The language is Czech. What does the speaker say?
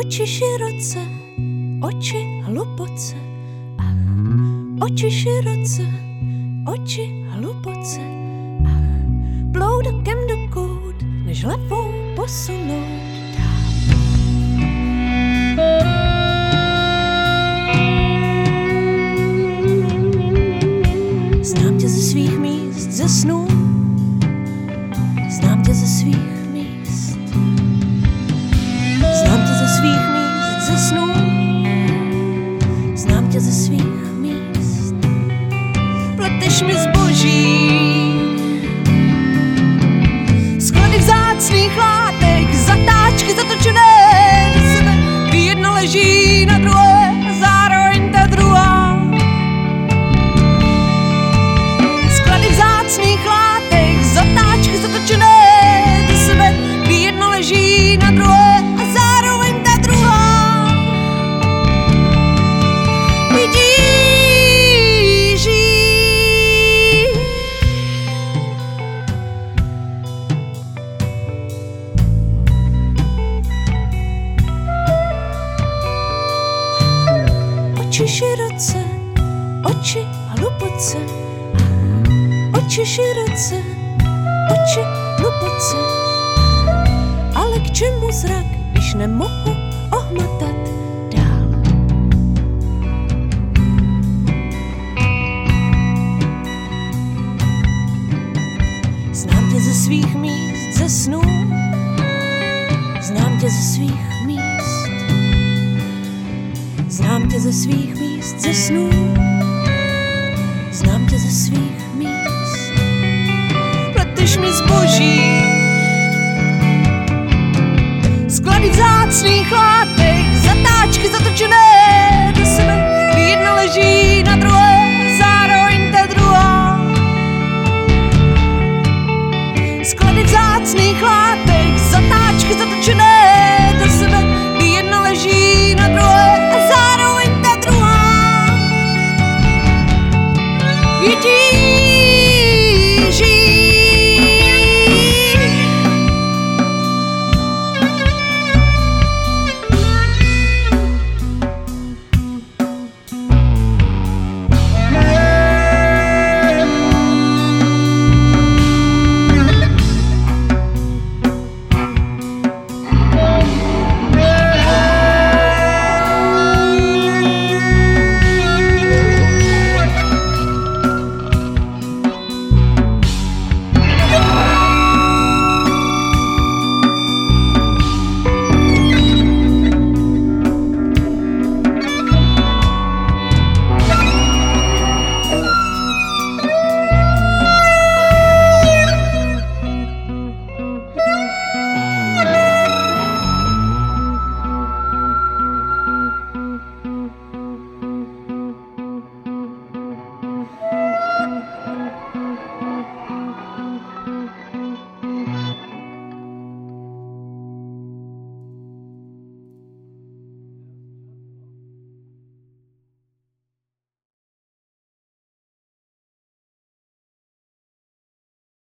Oči široce, oči hluboce, oči široce, oči hluboce, ploudokem dokud, než hlavou posunout dál. Znám tě ze svých míst, ze snů, znám tě ze svých míst, znám tě ze svých míst, ze snů, znám tě ze svých míst. Pleteš mi zboží, sklady vzácných látek, zatáčky zatočené do sebe, kdy jedno leží na druhé a zároveň ta druhá. Sklady vzácných látek, zatáčky zatočené do sebe, kdy jedno leží na druhé a zároveň ta druhá. Vidíš jí. Oči široce, oči hluboce, oči široce, oči hluboce, ale k čemu zrak, když nemohu ohmatat dál. Znám tě ze svých míst, ze snů, znám tě ze svých míst, znám tě ze svých míst, ze snů, znám tě ze svých míst. Pleteš mi zboží, sklady vzácných látek, zatáčky zatočené do sebe,